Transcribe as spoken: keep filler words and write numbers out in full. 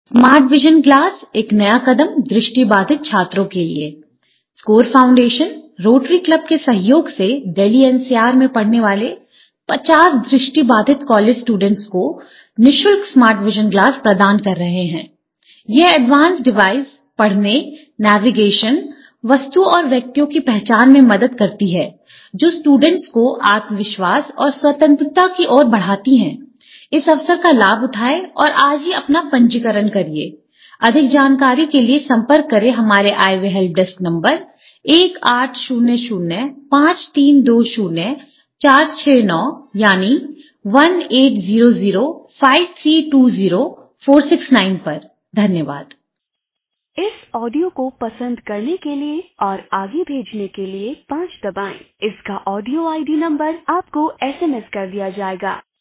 Smart vision glass एक नया कदम दृष्टिबाधित छात्रों के लिए। स्कोर फाउंडेशन रोटरी क्लब के सहयोग से दिल्ली एनसीआर में पढ़ने वाले पचास दृष्टिबाधित कॉलेज स्टूडेंट्स को निशुल्क स्मार्ट विजन ग्लास प्रदान कर रहे हैं। यह एडवांस डिवाइस पढ़ने, नेविगेशन, वस्तु और व्यक्तियों की पहचान में मदद करती है, जो स्टूडेंट्स को आत्मविश्वास और स्वतंत्रता की ओर बढ़ाती हैं। इस अवसर का लाभ उठाएं और आज ही अपना पंजीकरण करिए। अधिक जानकारी के लिए संपर्क करें हमारे आईवे हेल्प डेस्क नंबर एक आठ शून्य शून्य पाँच तीन दो शून्य चार छह नौ यानी one eight zero zero five three two zero four six nine पर। धन्यवाद। इस ऑडियो को पसंद करने के लिए और आगे भेजने के लिए पाँच दबाएं। इसका ऑडियो आईडी नंबर आपको एसएमएस कर दिया जाएगा।